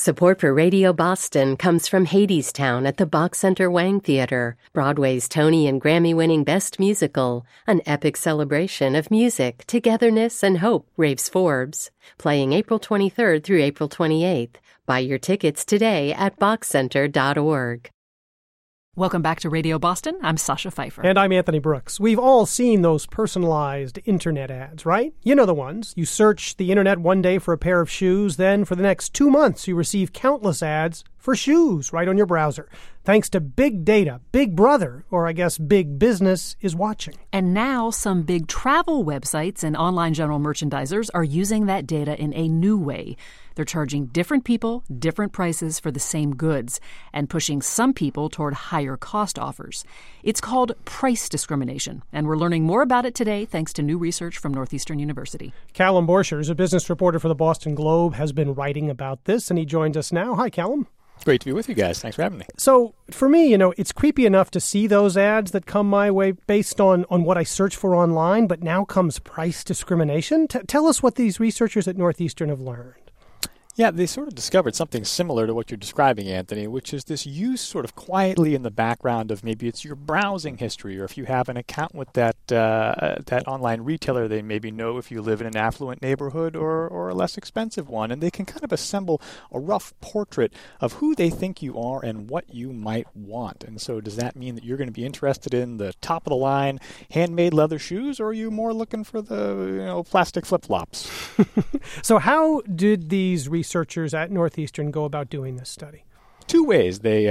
Support for Radio Boston comes from Hadestown at the Bach Center Wang Theater, Broadway's Tony and Grammy-winning Best Musical, an epic celebration of music, togetherness, and hope, raves Forbes. Playing April 23rd through April 28th. Buy your tickets today at bachcenter.org. Welcome back to Radio Boston. I'm Sasha Pfeiffer. And I'm Anthony Brooks. We've all seen those personalized internet ads, right? You know the ones. You search the internet one day for a pair of shoes, then for the next 2 months you receive countless ads for shoes right on your browser. Thanks to big data, Big Brother, or I guess big business, is watching. And now some big travel websites and online general merchandisers are using that data in a new way. They're charging different people different prices for the same goods and pushing some people toward higher cost offers. It's called price discrimination, and we're learning more about it today thanks to new research from Northeastern University. Callum Borchers, a business reporter for the Boston Globe, has been writing about this, and he joins us now. Hi, Callum. Great to be with you guys. Thanks for having me. So for me, it's creepy enough to see those ads that come my way based on what I search for online, but now comes price discrimination. Tell us what these researchers at Northeastern have learned. Yeah, they sort of discovered something similar to what you're describing, Anthony, which is this use sort of quietly in the background of maybe it's your browsing history, or if you have an account with that online retailer, they maybe know if you live in an affluent neighborhood or a less expensive one, and they can kind of assemble a rough portrait of who they think you are and what you might want. And so does that mean that you're going to be interested in the top-of-the-line handmade leather shoes, or are you more looking for the plastic flip-flops? So how did these researchers at Northeastern go about doing this study? Two ways. They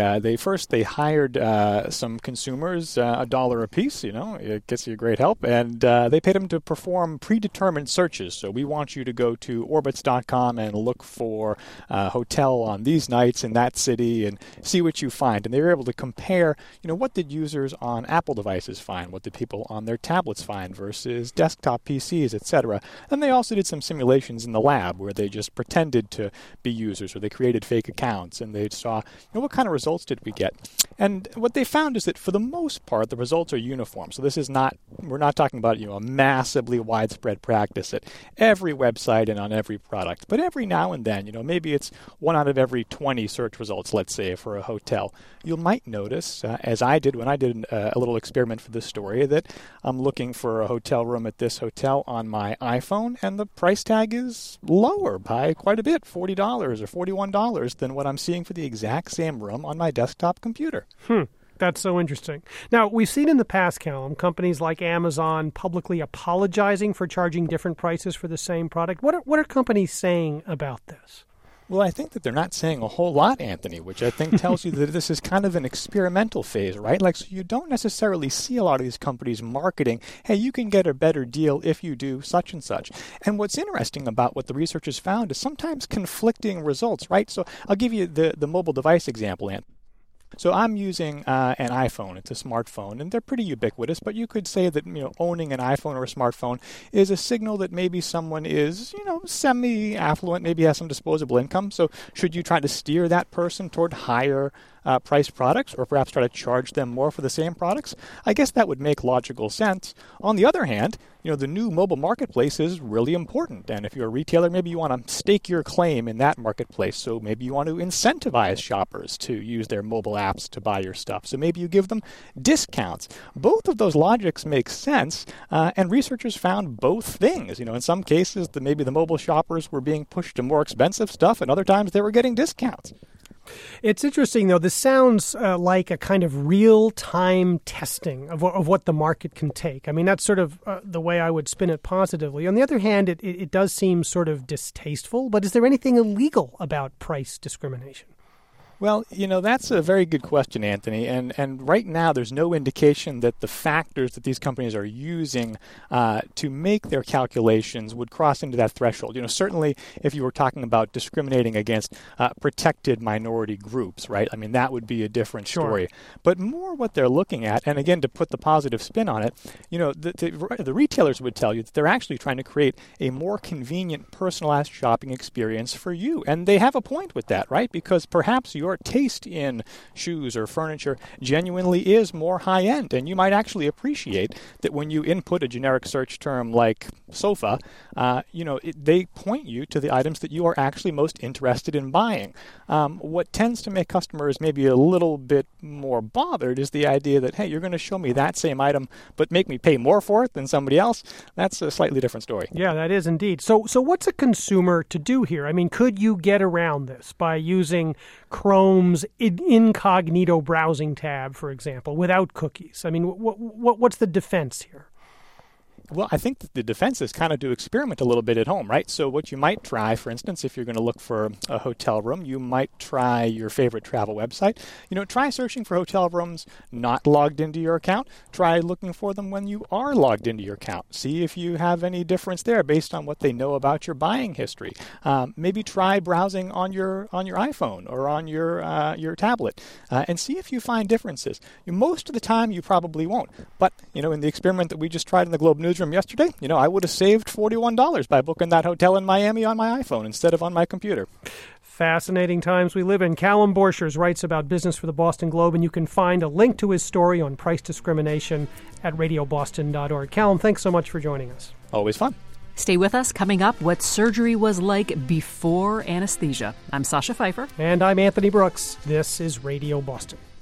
hired some consumers, $1 a piece. It gets you great help, and they paid them to perform predetermined searches. So we want you to go to orbitz.com and look for a hotel on these nights in that city and see what you find. And they were able to compare, what did users on Apple devices find, what did people on their tablets find versus desktop PCs, etc. And they also did some simulations in the lab where they just pretended to be users, or they created fake accounts, and they saw what kind of results did we get? And what they found is that for the most part, the results are uniform. So this is we're not talking about, a massively widespread practice at every website and on every product. But every now and then, maybe it's 1 out of every 20 search results, let's say, for a hotel. You might notice, as I did when I did a little experiment for this story, that I'm looking for a hotel room at this hotel on my iPhone, and the price tag is lower by quite a bit, $40 or $41 than what I'm seeing for the exact same room on my desktop computer. That's so interesting. Now, we've seen in the past, Callum, companies like Amazon publicly apologizing for charging different prices for the same product. What are companies saying about this? Well, I think that they're not saying a whole lot, Anthony, which I think tells you that this is kind of an experimental phase, right? So you don't necessarily see a lot of these companies marketing, hey, you can get a better deal if you do such and such. And what's interesting about what the researchers found is sometimes conflicting results, right? So I'll give you the mobile device example, Anthony. So I'm using an iPhone. It's a smartphone, and they're pretty ubiquitous, but you could say that, owning an iPhone or a smartphone is a signal that maybe someone is, semi-affluent, maybe has some disposable income. So should you try to steer that person toward higher priced products, or perhaps try to charge them more for the same products? I guess that would make logical sense. On the other hand, the new mobile marketplace is really important. And if you're a retailer, maybe you want to stake your claim in that marketplace. So maybe you want to incentivize shoppers to use their mobile apps to buy your stuff. So maybe you give them discounts. Both of those logics make sense. And researchers found both things. In some cases, maybe the mobile shoppers were being pushed to more expensive stuff, and other times they were getting discounts. It's interesting, though. This sounds like a kind of real-time testing of what the market can take. I mean, that's sort of the way I would spin it positively. On the other hand, it does seem sort of distasteful. But is there anything illegal about price discrimination? Well, that's a very good question, Anthony. And right now, there's no indication that the factors that these companies are using to make their calculations would cross into that threshold. Certainly, if you were talking about discriminating against protected minority groups, right? I mean, that would be a different story. Sure. But more what they're looking at, and again, to put the positive spin on it, the retailers would tell you that they're actually trying to create a more convenient, personalized shopping experience for you. And they have a point with that, right? Because perhaps your your taste in shoes or furniture genuinely is more high-end. And you might actually appreciate that when you input a generic search term like sofa, they point you to the items that you are actually most interested in buying. What tends to make customers maybe a little bit more bothered is the idea that, hey, you're going to show me that same item but make me pay more for it than somebody else. That's a slightly different story. Yeah, that is indeed. So what's a consumer to do here? I mean, could you get around this by using Chrome's incognito browsing tab, for example, without cookies? I mean, what's the defense here? Well, I think that the defense is kind of to experiment a little bit at home, right? So what you might try, for instance, if you're going to look for a hotel room, you might try your favorite travel website. Try searching for hotel rooms not logged into your account. Try looking for them when you are logged into your account. See if you have any difference there based on what they know about your buying history. Maybe try browsing on your iPhone or on your tablet and see if you find differences. Most of the time, you probably won't. But, in the experiment that we just tried in the Globe Newsroom yesterday, I would have saved $41 by booking that hotel in Miami on my iPhone instead of on my computer. Fascinating times we live in. Callum Borchers writes about business for the Boston Globe, and you can find a link to his story on price discrimination at radioboston.org. Callum, thanks so much for joining us. Always fun. Stay with us. Coming up, what surgery was like before anesthesia. I'm Sasha Pfeiffer. And I'm Anthony Brooks. This is Radio Boston.